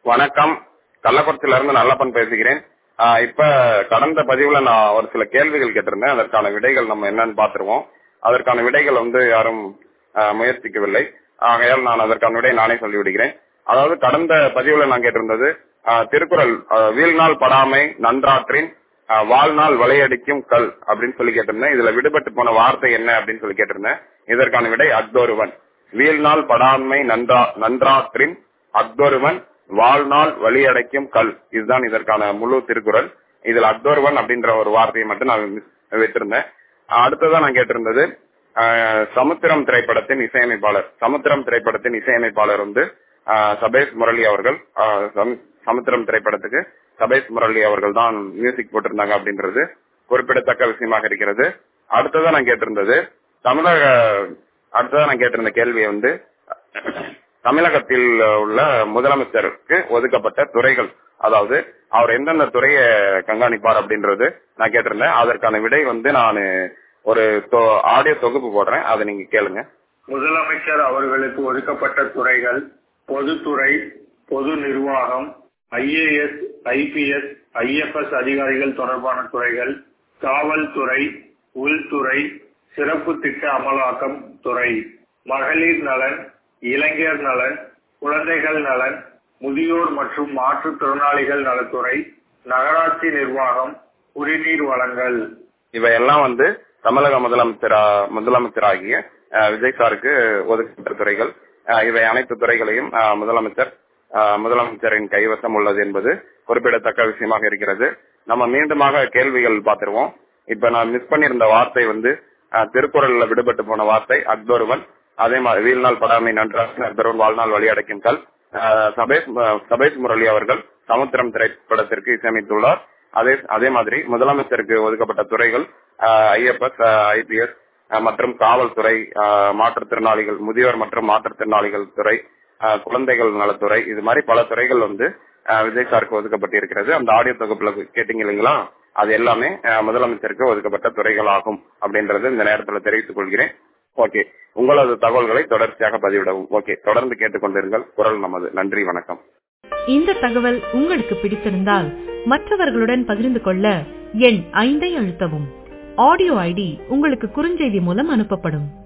வணக்கம். கள்ளக்குறிச்சியில இருந்து நல்லப்பன் பேசுகிறேன். இப்ப கடந்த பதிவுல நான் ஒரு சில கேள்விகள் கேட்டிருந்தேன். அதற்கான விடைகள் நம்ம என்னன்னு பாத்துருவோம். அதற்கான விடைகள் யாரும் முயற்சிக்கவில்லை. ஆகையால் நான் அதற்கான விடை நானே சொல்லிவிடுகிறேன். அதாவது கடந்த பதிவுல நான் கேட்டிருந்தது திருக்குறள் வீழ்நாள் படாமை நன்றாற்றின் வாழ்நாள் வளையடிக்கும் கல் அப்படின்னு சொல்லி கேட்டிருந்தேன். இதுல விடுபட்டு போன வார்த்தை என்ன அப்படின்னு சொல்லி கேட்டிருந்தேன். இதற்கான விடை அக்தொருவன். வீழ்நாள் படாமை நன்றாற்றின் அக்தொருவன் வாழ்நாள் வழியடைக்கும் கல். இதுதான் இதற்கான முழு திருக்குறள். இதுல அக்தொருவன் அப்படின்ற ஒரு வார்த்தையை மட்டும் நான் விட்டிருந்தேன். அடுத்ததான் நான் கேட்டிருந்தது சமுத்திரம் திரைப்படத்தின் இசையமைப்பாளர். சமுத்திரம் திரைப்படத்தின் இசையமைப்பாளர் சபேஷ் முரளி அவர்கள். சமுத்திரம் திரைப்படத்துக்கு சபேஷ் முரளி அவர்கள் தான் மியூசிக் போட்டிருந்தாங்க அப்படின்றது குறிப்பிடத்தக்க விஷயமாக இருக்கிறது. அடுத்ததான் நான் கேட்டிருந்தது அடுத்ததான் நான் கேட்டிருந்த கேள்வி தமிழகத்தில் உள்ள முதலமைச்சருக்கு ஒதுக்கப்பட்ட துறைகள், அதாவது அவர் எந்தெந்த துறையை கண்காணிப்பார் அப்படின்றது நான் கேட்டிருந்தேன். அதற்கான விடை நான் ஒரு ஆடியோ தொகுப்பு போடுறேன், அதை நீங்க கேளுங்க. முதலமைச்சர் அவர்களுக்கு ஒதுக்கப்பட்ட துறைகள்: பொதுத்துறை, பொது நிர்வாகம், IAS, IPS, IFS அதிகாரிகள் தொடர்பான துறைகள், காவல்துறை, உள்துறை, சிறப்பு திட்ட அமலாக்கம் துறை, மகளிர் நலன், இளைஞர் நலன், குழந்தைகள் நலன், முதியோர் மற்றும் மாற்றுத்திறனாளிகள் நலத்துறை, நகராட்சி நிர்வாகம், குடிநீர் வழங்கல். இவையெல்லாம் தமிழக முதலமைச்சராகிய விஜய் சாருக்கு ஒதுக்கப்பட்ட துறைகள். இவை அனைத்து துறைகளையும் முதலமைச்சரின் கைவசம் உள்ளது என்பது குறிப்பிடத்தக்க விஷயமாக இருக்கிறது. நம்ம மீண்டுமாக கேள்விகள் பார்த்துருவோம். இப்ப நான் மிஸ் பண்ணியிருந்த வார்த்தை திருக்குறள்ல விடுபட்டு போன வார்த்தை அக்தொருவன். அதே மாதிரி வீழ்நாள் படாமை நன்றாற்றின் வாழ்நாள் வழியடைக்கும் கல். சபேஷ் முரளி அவர்கள் சமுத்திரம் திரைப்படத்திற்கு இசையமைத்துள்ளார். அதே மாதிரி முதலமைச்சருக்கு ஒதுக்கப்பட்ட துறைகள் IFS, IPS மற்றும் காவல்துறை, மாற்றுத்திறனாளிகள், முதியோர் மற்றும் மாற்றுத்திறனாளிகள் துறை, குழந்தைகள் நலத்துறை, இது மாதிரி பல துறைகள் விஜய் சாருக்கு ஒதுக்கப்பட்டிருக்கிறது. அந்த ஆடியோ தொகுப்புல கேட்டீங்க இல்லைங்களா, அது எல்லாமே முதலமைச்சருக்கு ஒதுக்கப்பட்ட துறைகள் ஆகும் அப்படின்றது இந்த நேரத்தில் தெரிவித்துக் கொள்கிறேன். ஓகே, உங்களது தகவல்களை தொடர்ச்சியாக பதிவிடவும். ஓகே, தொடர்ந்து கேட்டுக்கொண்டிருங்கள் குரல் நமது. நன்றி, வணக்கம். இந்த தகவல் உங்களுக்கு பிடித்திருந்தால் மற்றவர்களுடன் பகிர்ந்து கொள்ள எண் 5 அழுத்தவும். ஆடியோ ஐடி உங்களுக்கு குறுஞ்செய்தி மூலம் அனுப்பப்படும்.